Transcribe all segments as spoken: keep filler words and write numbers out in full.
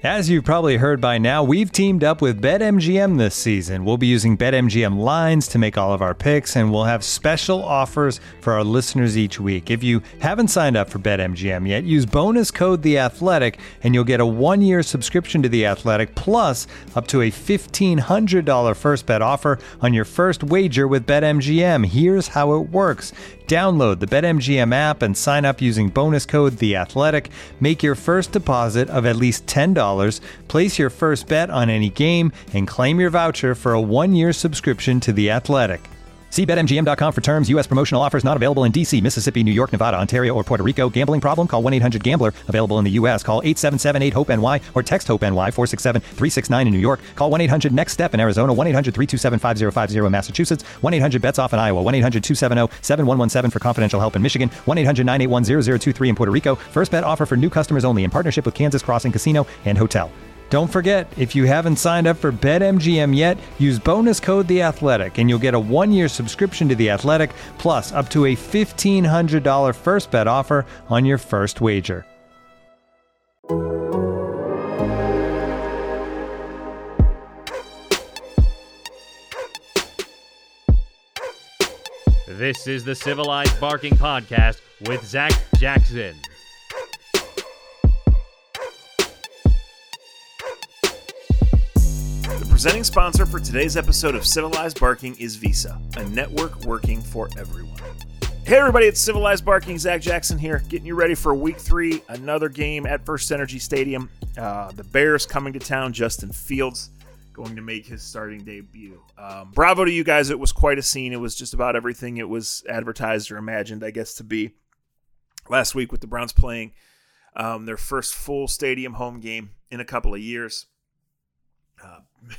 As you've probably heard by now, we've teamed up with BetMGM this season. We'll be using BetMGM lines to make all of our picks, and we'll have special offers for our listeners each week. If you haven't signed up for BetMGM yet, use bonus code The Athletic, and you'll get a one-year subscription to The Athletic, plus up to a fifteen hundred dollars first bet offer on your first wager with BetMGM. Here's how it works. Download the BetMGM app and sign up using bonus code The Athletic. Make your first deposit of at least ten dollars, place your first bet on any game, and claim your voucher for a one-year subscription to The Athletic. See Bet M G M dot com for terms. U S promotional offers not available in D C, Mississippi, New York, Nevada, Ontario, or Puerto Rico. Gambling problem? Call one eight hundred gambler. Available in the U S. Call eight seven seven eight hope N Y or text HOPE-NY four six seven three six nine in New York. Call one eight hundred next step in Arizona. one eight hundred three two seven five zero five zero in Massachusetts. one eight hundred bets off in Iowa. one eight hundred two seven zero seven one one seven for confidential help in Michigan. one eight hundred nine eight one zero zero two three in Puerto Rico. First bet offer for new customers only in partnership with Kansas Crossing Casino and Hotel. Don't forget, if you haven't signed up for BetMGM yet, use bonus code The Athletic, and you'll get a one-year subscription to The Athletic, plus up to a fifteen hundred dollars first bet offer on your first wager. This is the Civilized Barking Podcast with Zach Jackson. Presenting sponsor for today's episode of Civilized Barking is Visa, a network working for everyone. Hey everybody, it's Civilized Barking, Zach Jackson here, getting you ready for week three, another game at First Energy Stadium. Uh, the Bears coming to town, Justin Fields going to make his starting debut. Um, bravo to you guys, it was quite a scene. It was just about everything it was advertised or imagined, I guess, to be. Last week with the Browns playing um, their first full stadium home game in a couple of years. Uh,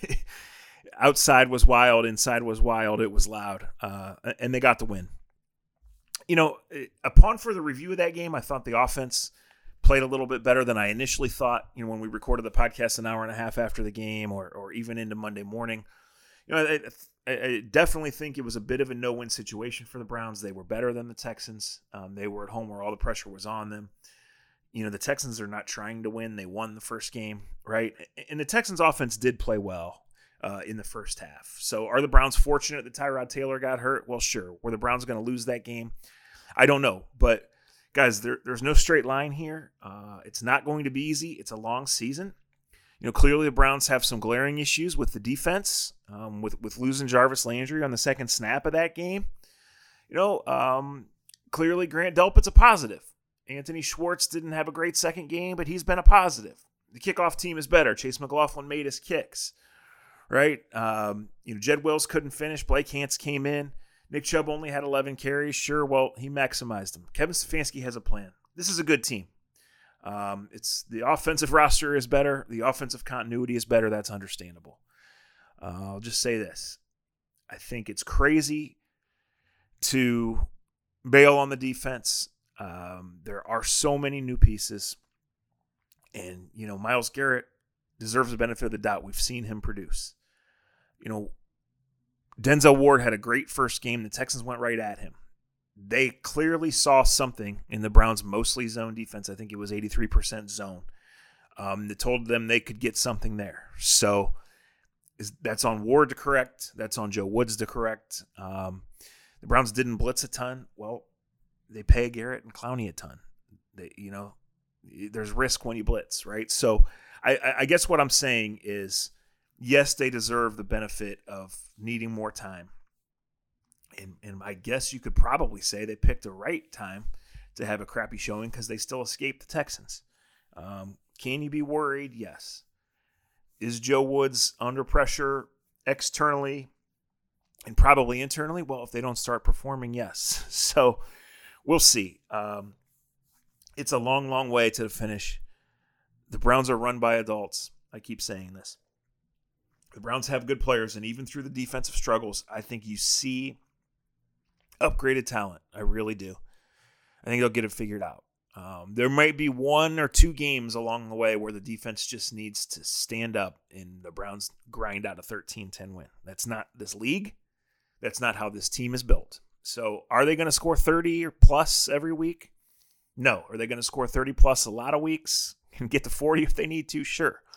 outside was wild, inside was wild, it was loud, uh, and they got the win. You know, upon further review of that game, I thought the offense played a little bit better than I initially thought, you know, when we recorded the podcast an hour and a half after the game or or even into Monday morning. You know, I, I definitely think it was a bit of a no-win situation for the Browns. They were better than the Texans. Um, they were at home where all the pressure was on them. You know, the Texans are not trying to win. They won the first game, right? And the Texans offense did play well uh, in the first half. So are the Browns fortunate that Tyrod Taylor got hurt? Well, sure. Were the Browns going to lose that game? I don't know. But, guys, there, there's no straight line here. Uh, it's not going to be easy. It's a long season. You know, clearly the Browns have some glaring issues with the defense, um, with, with losing Jarvis Landry on the second snap of that game. You know, um, clearly Grant Delpit's a positive. Anthony Schwartz didn't have a great second game, but he's been a positive. The kickoff team is better. Chase McLaughlin made his kicks, right? Um, you know, Jed Wills couldn't finish. Blake Hance came in. Nick Chubb only had eleven carries. Sure, well, he maximized them. Kevin Stefanski has a plan. This is a good team. Um, it's the offensive roster is better. The offensive continuity is better. That's understandable. Uh, I'll just say this. I think it's crazy to bail on the defense. Um, there are so many new pieces, and, you know, Myles Garrett deserves the benefit of the doubt. We've seen him produce. You know, Denzel Ward had a great first game. The Texans went right at him. They clearly saw something in the Browns' mostly zone defense. I think it was eighty-three percent zone. Um, that told them they could get something there. So is, that's on Ward to correct. That's on Joe Woods to correct. Um, the Browns didn't blitz a ton. Well, they pay Garrett and Clowney a ton. They, you know, there's risk when you blitz, right? So I, I guess what I'm saying is, yes, they deserve the benefit of needing more time. And, and I guess you could probably say they picked the right time to have a crappy showing because they still escaped the Texans. Um, can you be worried? Yes. Is Joe Woods under pressure externally and probably internally? Well, if they don't start performing, yes. So we'll see. Um, it's a long, long way to the finish. The Browns are run by adults. I keep saying this. The Browns have good players, and even through the defensive struggles, I think you see upgraded talent. I really do. I think they'll get it figured out. Um, there might be one or two games along the way where the defense just needs to stand up and the Browns grind out a thirteen ten win. That's not this league. That's not how this team is built. So are they going to score thirty or plus every week? No. Are they going to score thirty plus a lot of weeks and get to forty if they need to? Sure.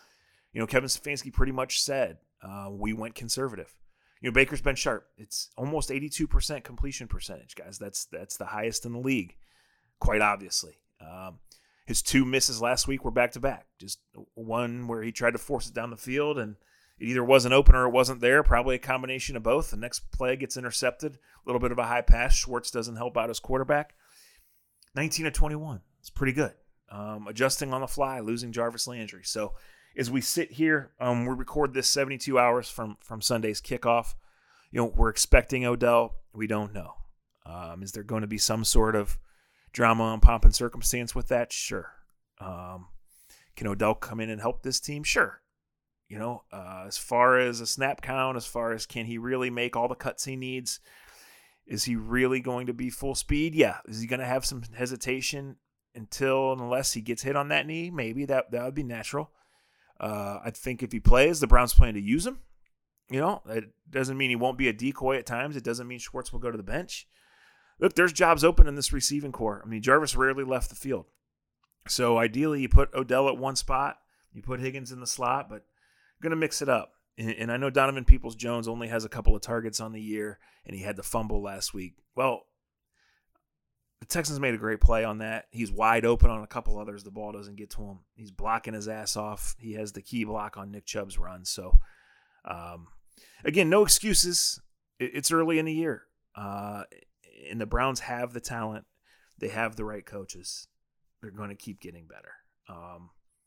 You know, Kevin Stefanski pretty much said, uh, we went conservative. You know, Baker's been sharp. It's almost eighty-two percent completion percentage, guys. That's that's the highest in the league, quite obviously. Um, his two misses last week were back-to-back. Just one where he tried to force it down the field, and it either wasn't open or it wasn't there, probably a combination of both. The next play gets intercepted, a little bit of a high pass. Schwartz doesn't help out his quarterback. nineteen of twenty-one. It's pretty good. Um, adjusting on the fly, losing Jarvis Landry. So as we sit here, um, we record this seventy-two hours from, from Sunday's kickoff. You know, we're expecting Odell. We don't know. Um, is there going to be some sort of drama and pomp and circumstance with that? Sure. Um, can Odell come in and help this team? Sure. You know, uh, as far as a snap count, as far as can he really make all the cuts he needs? Is he really going to be full speed? Yeah. Is he going to have some hesitation until, unless he gets hit on that knee? Maybe that, that would be natural. Uh, I think if he plays, the Browns plan to use him. You know, it doesn't mean he won't be a decoy at times. It doesn't mean Schwartz will go to the bench. Look, there's jobs open in this receiving core. I mean, Jarvis rarely left the field. So ideally, you put Odell at one spot, you put Higgins in the slot, but going to mix it up. And, and I know Donovan Peoples-Jones only has a couple of targets on the year, and he had the fumble last week. Well, the Texans made a great play on that. He's wide open on a couple others. The ball doesn't get to him. He's blocking his ass off. He has the key block on Nick Chubb's run. So, um, again, no excuses. It, it's early in the year. Uh, and the Browns have the talent. They have the right coaches. They're going to keep getting better. Um,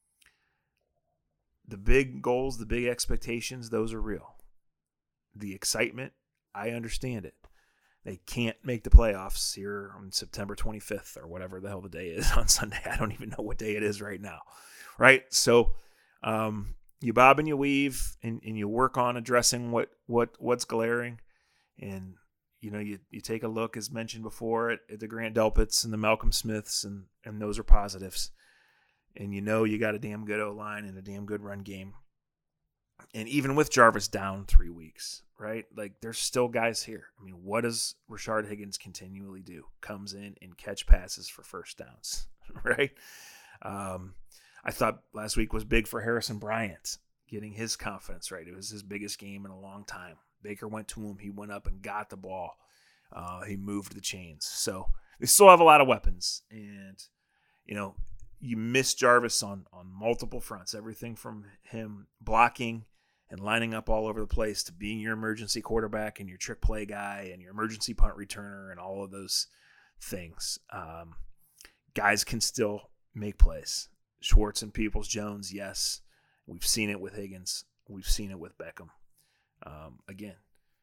The big goals, the big expectations, those are real. The excitement, I understand it. They can't make the playoffs here on September twenty-fifth or whatever the hell the day is on Sunday. I don't even know what day it is right now, right? So um, you bob and you weave, and, and you work on addressing what what what's glaring. And, you know, you, you take a look, as mentioned before, at, at the Grant Delpits and the Malcolm Smiths, and, and those are positives. And you know you got a damn good O-line and a damn good run game. And even with Jarvis down three weeks, right? Like, there's still guys here. I mean, what does Rashard Higgins continually do? Comes in and catch passes for first downs, right? Um, I thought last week was big for Harrison Bryant, getting his confidence right. It was his biggest game in a long time. Baker went to him. He went up and got the ball. Uh, he moved the chains. So they still have a lot of weapons. And, you know, you miss Jarvis on, on multiple fronts, everything from him blocking and lining up all over the place to being your emergency quarterback and your trick play guy and your emergency punt returner and all of those things. Um, guys can still make plays. Schwartz and Peoples-Jones, yes. We've seen it with Higgins. We've seen it with Beckham. Um, again,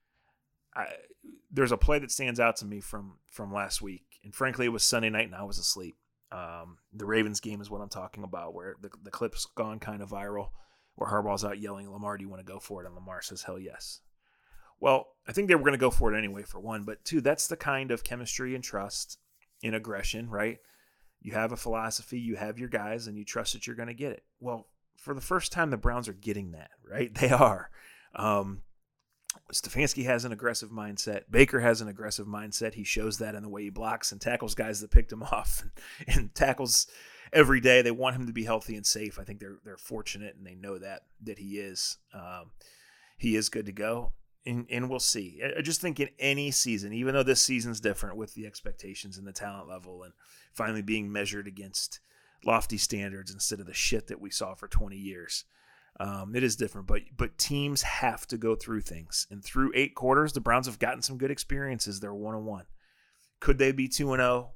I, there's a play that stands out to me from, from last week. And frankly, it was Sunday night and I was asleep. Um, the Ravens game is what I'm talking about, where the, the clip's gone kind of viral, where Harbaugh's out yelling, Lamar, do you want to go for it? And Lamar says, hell yes. Well, I think they were going to go for it anyway, for one. But two, that's the kind of chemistry and trust in aggression, right? You have a philosophy, you have your guys, and you trust that you're going to get it. Well, for the first time, the Browns are getting that, right? They are. Um, Stefanski has an aggressive mindset. Baker has an aggressive mindset. He shows that in the way he blocks and tackles guys that picked him off and, and tackles every day. They want him to be healthy and safe. I think they're they're fortunate, and they know that that he is. Um, he is good to go, and, and we'll see. I just think in any season, even though this season's different with the expectations and the talent level and finally being measured against lofty standards instead of the shit that we saw for twenty years, Um, it is different, but but teams have to go through things. And through eight quarters, the Browns have gotten some good experiences. They're one and one. Could they be two and zero?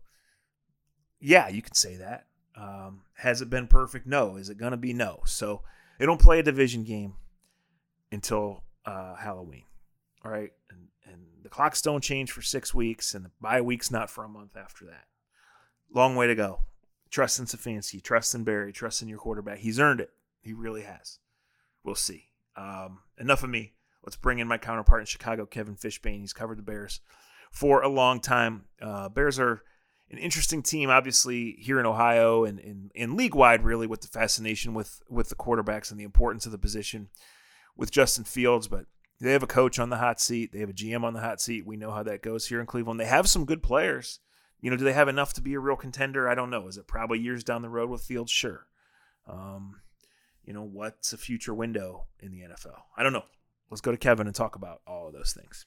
Yeah, you could say that. Um, has it been perfect? No. Is it going to be? No. So they don't play a division game until uh, Halloween. All right, and and the clocks don't change for six weeks, and the bye week's not for a month after that. Long way to go. Trust in Stefanski, trust in Barry, trust in your quarterback. He's earned it. He really has. We'll see. Um, enough of me. Let's bring in my counterpart in Chicago, Kevin Fishbane. He's covered the Bears for a long time. Uh, Bears are an interesting team, obviously, here in Ohio and, and, and league-wide, really, with the fascination with, with the quarterbacks and the importance of the position with Justin Fields. But they have a coach on the hot seat. They have a G M on the hot seat. We know how that goes here in Cleveland. They have some good players. You know, do they have enough to be a real contender? I don't know. Is it probably years down the road with Fields? Sure. Um you know, what's a future window in the N F L? I don't know. Let's go to Kevin and talk about all of those things.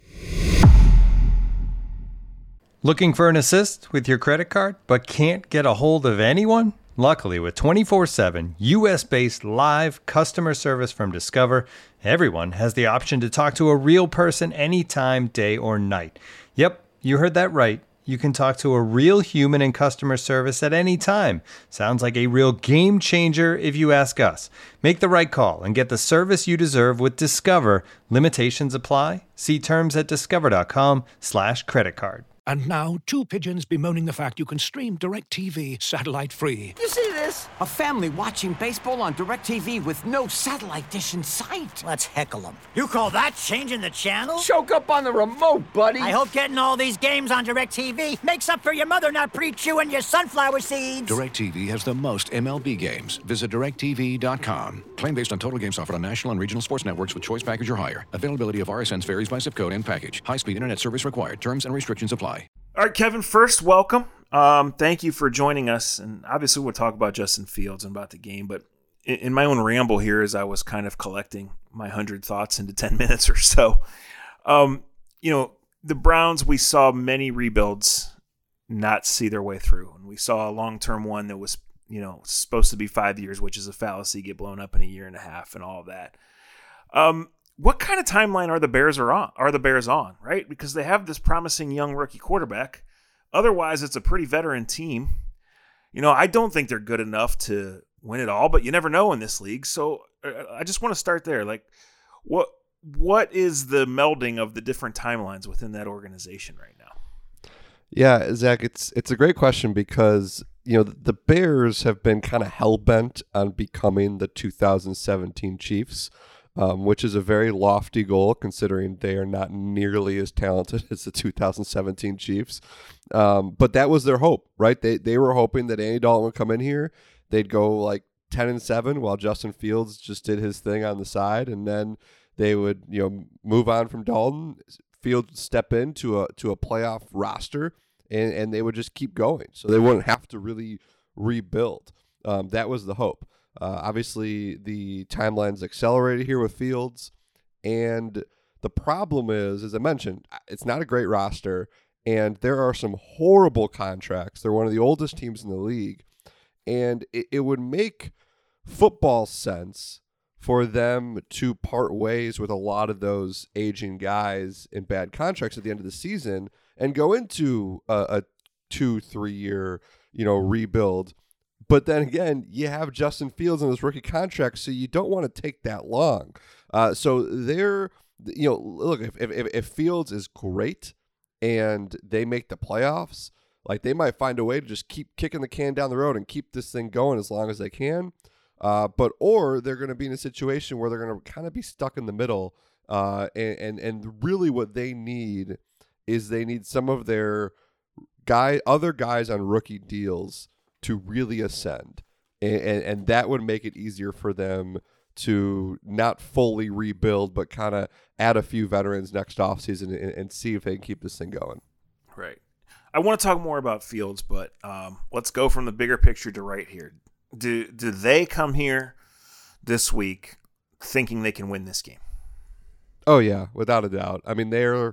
Looking for an assist with your credit card, but can't get a hold of anyone? Luckily, with twenty-four seven U S-based live customer service from Discover, everyone has the option to talk to a real person anytime, day or night. Yep, you heard that right. You can talk to a real human in customer service at any time. Sounds like a real game changer if you ask us. Make the right call and get the service you deserve with Discover. Limitations apply. See terms at discover.com slash credit card. And now, two pigeons bemoaning the fact you can stream DirecTV satellite-free. You see this? A family watching baseball on DirecTV with no satellite dish in sight. Let's heckle them. You call that changing the channel? Choke up on the remote, buddy. I hope getting all these games on DirecTV makes up for your mother not pre-chewing your sunflower seeds. DirecTV has the most M L B games. Visit direct T V dot com. Claim based on total games offered on national and regional sports networks with choice package or higher. Availability of R S Ns varies by zip code and package. High-speed internet service required. Terms and restrictions apply. All right, Kevin, first, welcome. Um, thank you for joining us. And obviously, we'll talk about Justin Fields and about the game. But in, in my own ramble here, as I was kind of collecting my one hundred thoughts into ten minutes or so, um, you know, the Browns, we saw many rebuilds not see their way through. And we saw a long-term one that was, you know, supposed to be five years, which is a fallacy, get blown up in a year and a half and all of that. Um, What kind of timeline are the Bears are on? Are the Bears on, right? Because they have this promising young rookie quarterback. Otherwise, it's a pretty veteran team. You know, I don't think they're good enough to win it all, but you never know in this league. So I just want to start there. Like, what what is the melding of the different timelines within that organization right now? Yeah, Zach, it's it's a great question because, you know, the, the Bears have been kind of hell-bent on becoming the two thousand seventeen Chiefs. Um, which is a very lofty goal considering they are not nearly as talented as the two thousand seventeen Chiefs. Um, but that was their hope, right? They they were hoping that Andy Dalton would come in here. They'd go like ten and seven while Justin Fields just did his thing on the side. And then they would, you know, move on from Dalton. Fields would step into a, to a playoff roster and, and they would just keep going. So they wouldn't have to really rebuild. Um, that was the hope. Uh, obviously, the timeline's accelerated here with Fields, and the problem is, as I mentioned, it's not a great roster, and there are some horrible contracts. They're one of the oldest teams in the league, and it, it would make football sense for them to part ways with a lot of those aging guys in bad contracts at the end of the season and go into a, a two, three-year, you know, rebuild. But then again, you have Justin Fields in this rookie contract, so you don't want to take that long. Uh, so they're, you know, look, if, if if Fields is great and they make the playoffs, like they might find a way to just keep kicking the can down the road and keep this thing going as long as they can. Uh, but or they're going to be in a situation where they're going to kind of be stuck in the middle. Uh, and, and and really, what they need is they need some of their guy, other guys on rookie deals to really ascend, and, and and that would make it easier for them to not fully rebuild, but kind of add a few veterans next offseason and, and see if they can keep this thing going. Right. I want to talk more about Fields, but um, let's go from the bigger picture to right here. Do do they come here this week thinking they can win this game? Oh yeah, without a doubt. I mean, they're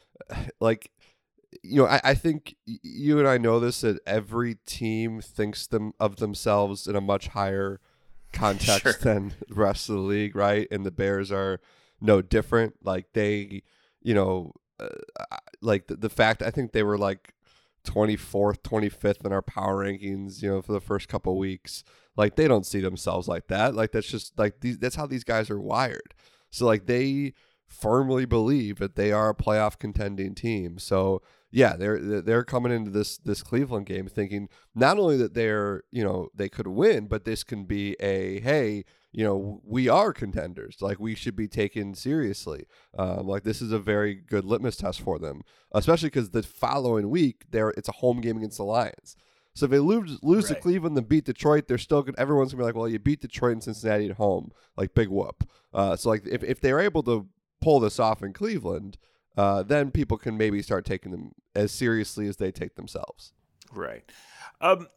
like, you know, I, I think you and I know this, that every team thinks them of themselves in a much higher context sure. than the rest of the league, right? And the Bears are no different. Like they, you know, uh, like the, the fact I think they were like twenty-fourth, twenty-fifth in our power rankings, you know, for the first couple of weeks. Like they don't see themselves like that. Like that's just like these. That's how these guys are wired. So like they firmly believe that they are a playoff contending team. So yeah, they're they're coming into this this Cleveland game thinking not only that they're, you know, they could win, but this can be a, hey, you know, we are contenders. Like we should be taken seriously. Um, like this is a very good litmus test for them, especially because the following week there it's a home game against the Lions. So if they lose lose right. to Cleveland and beat Detroit, they're still good. Everyone's gonna be like, well, you beat Detroit and Cincinnati at home, like big whoop. Uh, so like if if they're able to pull this off in Cleveland, uh, then people can maybe start taking them as seriously as they take themselves. Right. Um,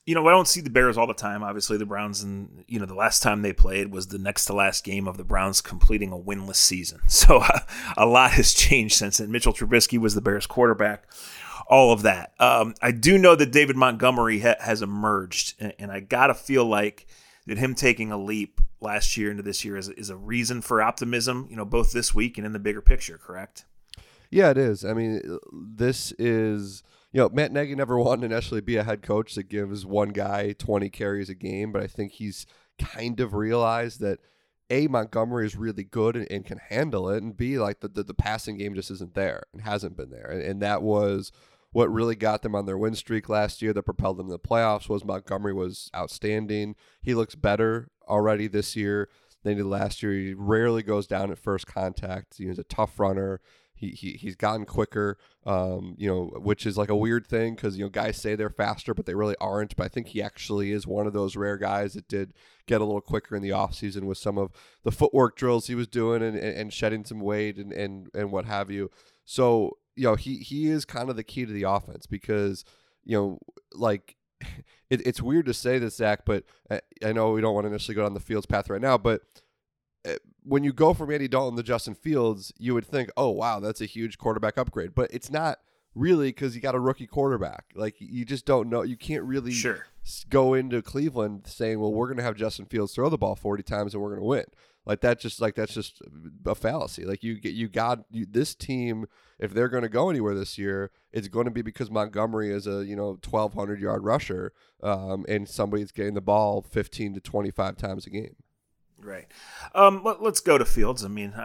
you know, I don't see the Bears all the time. Obviously, the Browns, and you know, the last time they played was the next to last game of the Browns completing a winless season. So uh, a lot has changed since then. Mitchell Trubisky was the Bears quarterback, all of that. Um, I do know that David Montgomery ha- has emerged, and, and I got to feel like that him taking a leap last year into this year is, is a reason for optimism, you know, both this week and in the bigger picture, correct? Yeah, it is. I mean, this is, you know, Matt Nagy never wanted to necessarily be a head coach that gives one guy twenty carries a game, but I think he's kind of realized that A, Montgomery is really good and, and can handle it, and B, like the, the, the passing game just isn't there and hasn't been there. And, and that was what really got them on their win streak last year that propelled them to the playoffs. Was Montgomery was outstanding. He looks better already this year than he did last year. He rarely goes down at first contact. He's a tough runner. He, he he's gotten quicker, um, you know, which is like a weird thing because, you know, guys say they're faster, but they really aren't. But I think he actually is one of those rare guys that did get a little quicker in the offseason with some of the footwork drills he was doing and, and, and shedding some weight and, and, and what have you. So, you know, he, he is kind of the key to the offense because, you know, like it, it's weird to say this, Zach, but I, I know we don't want to necessarily go down the Fields path right now, but when you go from Andy Dalton to Justin Fields, you would think, oh, wow, that's a huge quarterback upgrade. But it's not really because you got a rookie quarterback. Like, you just don't know. You can't really sure. go into Cleveland saying, well, we're going to have Justin Fields throw the ball forty times and we're going to win. Like, that just like that's just a fallacy. Like, you get you got you, this team, if they're going to go anywhere this year, it's going to be because Montgomery is a, you know, twelve hundred yard rusher um, and somebody's getting the ball fifteen to twenty-five times a game. Right. Um, let, let's go to Fields. I mean,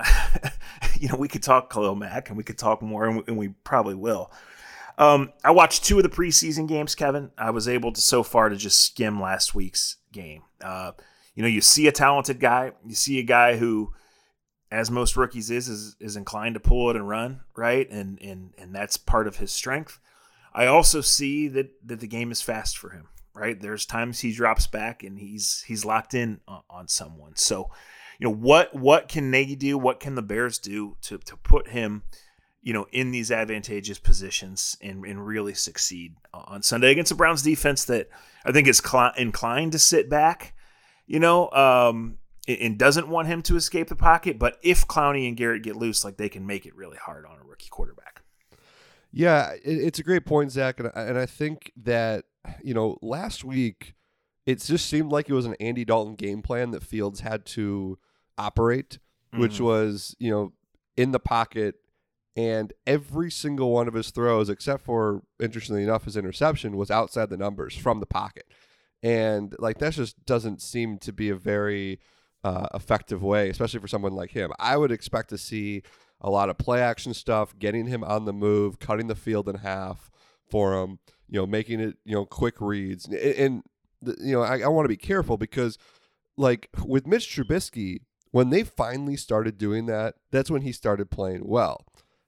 you know, we could talk Khalil Mack and we could talk more, and we, and we probably will. Um, I watched two of the preseason games, Kevin. I was able to so far to just skim last week's game. Uh, you know, you see a talented guy. You see a guy who, as most rookies is, is, is inclined to pull it and run, right? And and and that's part of his strength. I also see that that the game is fast for him. Right, there's times he drops back and he's he's locked in on, on someone. So, you know, what what can Nagy do? What can the Bears do to to put him, you know, in these advantageous positions and, and really succeed on Sunday against a Browns defense that I think is cl- inclined to sit back, you know, um, and, and doesn't want him to escape the pocket. But if Clowney and Garrett get loose, like, they can make it really hard on a rookie quarterback. Yeah, it, it's a great point, Zach, and, and I think that, you know, last week it just seemed like it was an Andy Dalton game plan that Fields had to operate, mm-hmm. which was, you know, in the pocket, and every single one of his throws, except for, interestingly enough, his interception, was outside the numbers from the pocket. And, like, that just doesn't seem to be a very uh, effective way, especially for someone like him. I would expect to see a lot of play action stuff, getting him on the move, cutting the field in half for him, you know, making it, you know, quick reads. And, and you know, I, I want to be careful because, like, with Mitch Trubisky, when they finally started doing that, that's when he started playing well.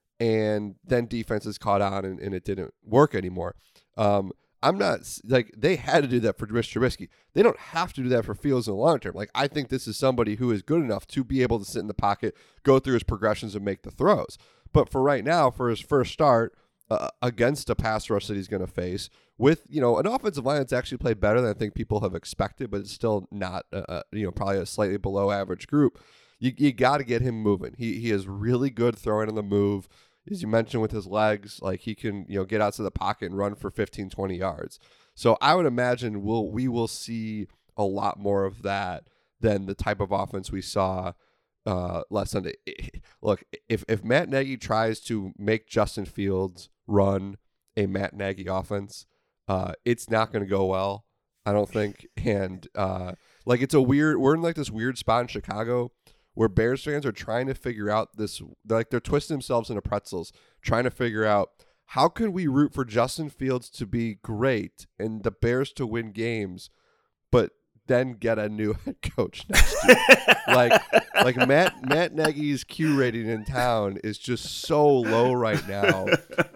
And then defenses caught on and, and it didn't work anymore. Um, I'm not, like, they had to do that for Mitch Trubisky. They don't have to do that for Fields in the long term. Like, I think this is somebody who is good enough to be able to sit in the pocket, go through his progressions, and make the throws. But for right now, for his first start uh, against a pass rush that he's going to face, with, you know, an offensive line that's actually played better than I think people have expected, but it's still not, uh, you know, probably a slightly below average group, you, you got to get him moving. He, he is really good throwing on the move. As you mentioned, with his legs, like, he can, you know, get out to the pocket and run for fifteen, twenty yards. So I would imagine we'll, we will see a lot more of that than the type of offense we saw uh, last Sunday. Look, if, if Matt Nagy tries to make Justin Fields run a Matt Nagy offense, uh, it's not going to go well, I don't think. And, uh, like, it's a weird, we're in, like, this weird spot in Chicago where Bears fans are trying to figure out this, they're like they're twisting themselves into pretzels, trying to figure out how can we root for Justin Fields to be great and the Bears to win games, but then get a new head coach next year. like, like Matt Matt Nagy's Q rating in town is just so low right now,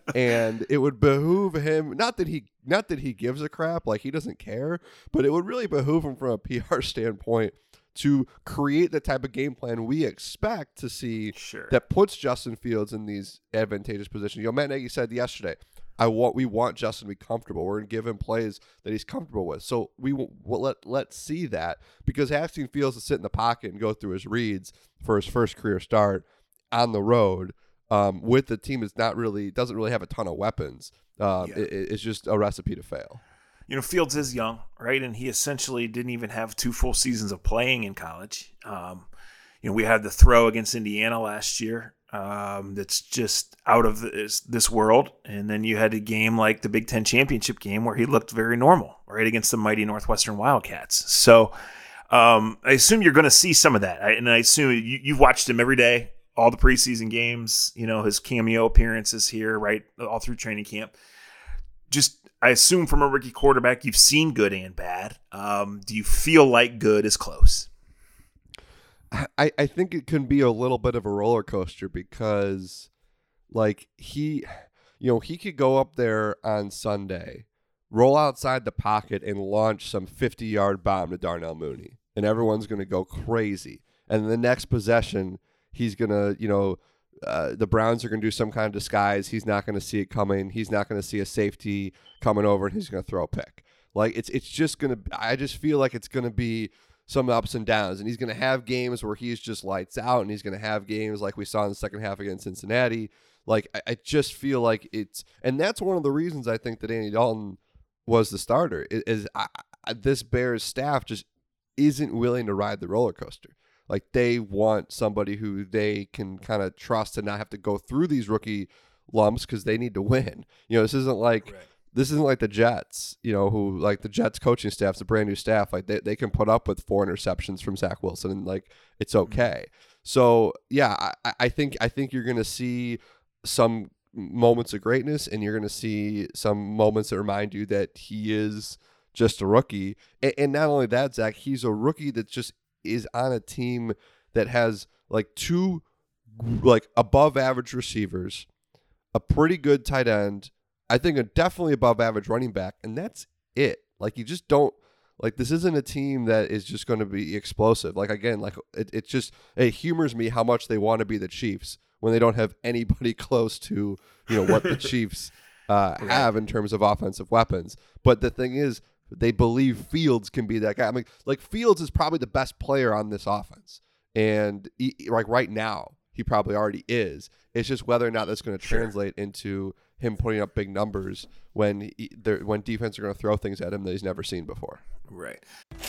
and it would behoove him, not that he not that he gives a crap, like, he doesn't care, but it would really behoove him from a P R standpoint to create the type of game plan we expect to see sure. that puts Justin Fields in these advantageous positions. You know, Matt Nagy said yesterday, I want we want Justin to be comfortable. We're going to give him plays that he's comfortable with. So we will let let's see that, because Haskins feels to sit in the pocket and go through his reads for his first career start on the road um, with the team that's not really doesn't really have a ton of weapons. Um, yeah. it, it's just a recipe to fail. You know, Fields is young, right? And he essentially didn't even have two full seasons of playing in college. Um, you know, we had the throw against Indiana last year. Um, that's just out of this, this world. And then you had a game like the Big Ten championship game where he looked very normal, right, against the mighty Northwestern Wildcats. So um, I assume you're going to see some of that. I, and I assume you, you've watched him every day, all the preseason games, you know, his cameo appearances here, right, all through training camp. Just, I assume from a rookie quarterback, you've seen good and bad. Um, do you feel like good is close? I, I think it can be a little bit of a roller coaster because, like, he, you know, he could go up there on Sunday, roll outside the pocket, and launch some fifty-yard bomb to Darnell Mooney, and everyone's going to go crazy. And the next possession, he's going to, you know, uh, the Browns are going to do some kind of disguise. He's not going to see it coming. He's not going to see a safety coming over, and he's going to throw a pick. Like, it's it's just going to, I just feel like it's going to be some ups and downs, and he's going to have games where he's just lights out, and he's going to have games like we saw in the second half against Cincinnati. Like, I, I just feel like it's, and that's one of the reasons I think that Andy Dalton was the starter, is, is I, I, this Bears staff just isn't willing to ride the roller coaster. Like, they want somebody who they can kind of trust and not have to go through these rookie lumps because they need to win. You know, this isn't like, right. This isn't like the Jets, you know, who, like, the Jets coaching staff's a brand new staff. Like, they, they can put up with four interceptions from Zach Wilson, and, like, it's okay. Mm-hmm. So, yeah, I, I think I think you're going to see some moments of greatness, and you're going to see some moments that remind you that he is just a rookie. And, and not only that, Zach, he's a rookie that just is on a team that has, like, two, like, above-average receivers, a pretty good tight end, I think a definitely above average running back, and that's it. Like, you just don't, like, this isn't a team that is just going to be explosive. Like, again, like, it, it just, it humors me how much they want to be the Chiefs when they don't have anybody close to, you know, what the Chiefs uh, have in terms of offensive weapons. But the thing is, they believe Fields can be that guy. I mean, like, Fields is probably the best player on this offense. And, he, like, right now, he probably already is. It's just whether or not that's going to translate sure. into him putting up big numbers when he, when defense are going to throw things at him that he's never seen before. Right.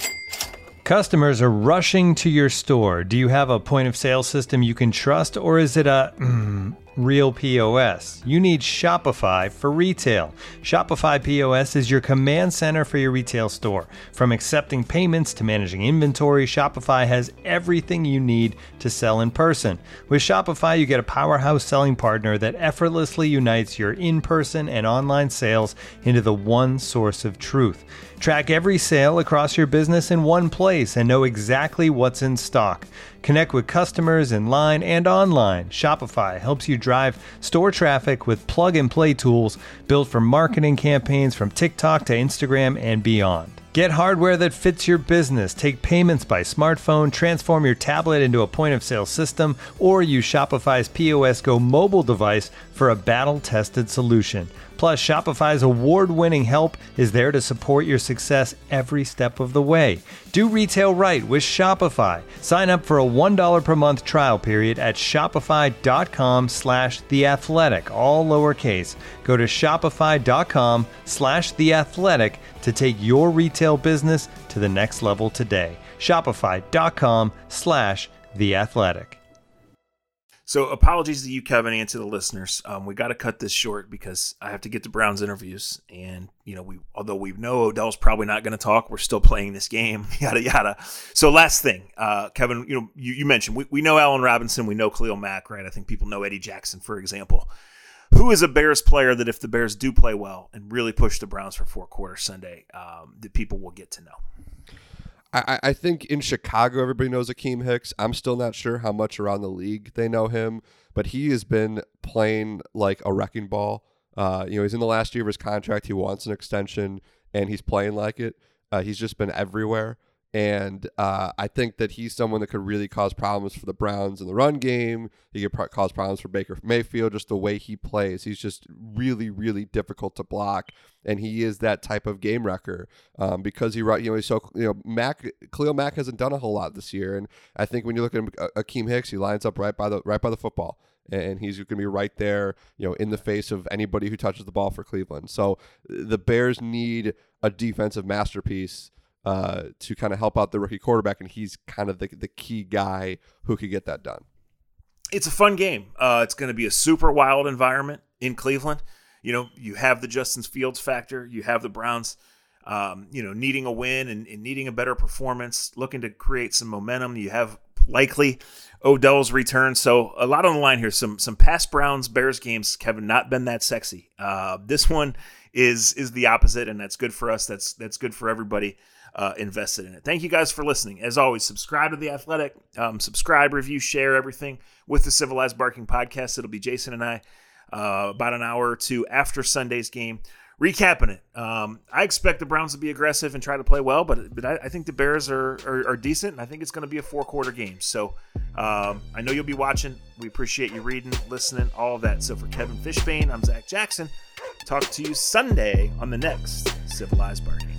Customers are rushing to your store. Do you have a point of sale system you can trust, or is it a mm, real P O S? You need Shopify for retail. Shopify P O S is your command center for your retail store. From accepting payments to managing inventory, Shopify has everything you need to sell in person. With Shopify, you get a powerhouse selling partner that effortlessly unites your in-person and online sales into the one source of truth. Track every sale across your business in one place and know exactly what's in stock. Connect with customers in line and online. Shopify helps you drive store traffic with plug-and-play tools built for marketing campaigns from TikTok to Instagram and beyond. Get hardware that fits your business. Take payments by smartphone, transform your tablet into a point-of-sale system, or use Shopify's P O S Go mobile device for a battle-tested solution. Plus, Shopify's award-winning help is there to support your success every step of the way. Do retail right with Shopify. Sign up for a one dollar per month trial period at shopify.com slash theathletic, all lowercase. Go to shopify.com slash theathletic to take your retail business to the next level today. Shopify.com slash theathletic. So apologies to you, Kevin, and to the listeners. Um, we got to cut this short because I have to get to Browns interviews. And, you know, we although we know Odell's probably not going to talk, we're still playing this game, yada, yada. So last thing, uh, Kevin, you know, you, you mentioned, we, we know Allen Robinson, we know Khalil Mack, right? I think people know Eddie Jackson, for example. Who is a Bears player that if the Bears do play well and really push the Browns for four quarters Sunday, um, that people will get to know? I, I think in Chicago, everybody knows Akeem Hicks. I'm still not sure how much around the league they know him, but he has been playing like a wrecking ball. Uh, you know, he's in the last year of his contract. He wants an extension, and he's playing like it. Uh, he's just been everywhere. And uh, I think that he's someone that could really cause problems for the Browns in the run game. He could pro- cause problems for Baker Mayfield, just the way he plays. He's just really, really difficult to block, and he is that type of game wrecker um, because he, you know, he's so you know Mack, Khalil Mack hasn't done a whole lot this year, and I think when you look at him, Akeem Hicks, he lines up right by the right by the football. And he's going to be right there, you know, in the face of anybody who touches the ball for Cleveland. So the Bears need a defensive masterpiece uh, to kind of help out the rookie quarterback, and he's kind of the, the key guy who could get that done. It's a fun game. Uh, it's going to be a super wild environment in Cleveland. You know, you have the Justin Fields factor. You have the Browns, um, you know, needing a win and, and needing a better performance, looking to create some momentum. You have likely Odell's return. So a lot on the line here. Some some past Browns Bears games have not been that sexy. Uh, this one is is the opposite, and that's good for us. That's that's good for everybody uh, invested in it. Thank you guys for listening. As always, subscribe to The Athletic. Um, subscribe, review, share everything with the Civilized Barking podcast. It'll be Jason and I uh, about an hour or two after Sunday's game, recapping it. Um, I expect the Browns to be aggressive and try to play well, but but I, I think the Bears are, are, are decent, and I think it's going to be a four-quarter game. So um, I know you'll be watching. We appreciate you reading, listening, all of that. So for Kevin Fishbane, I'm Zach Jackson. Talk to you Sunday on the next Civilized Barking.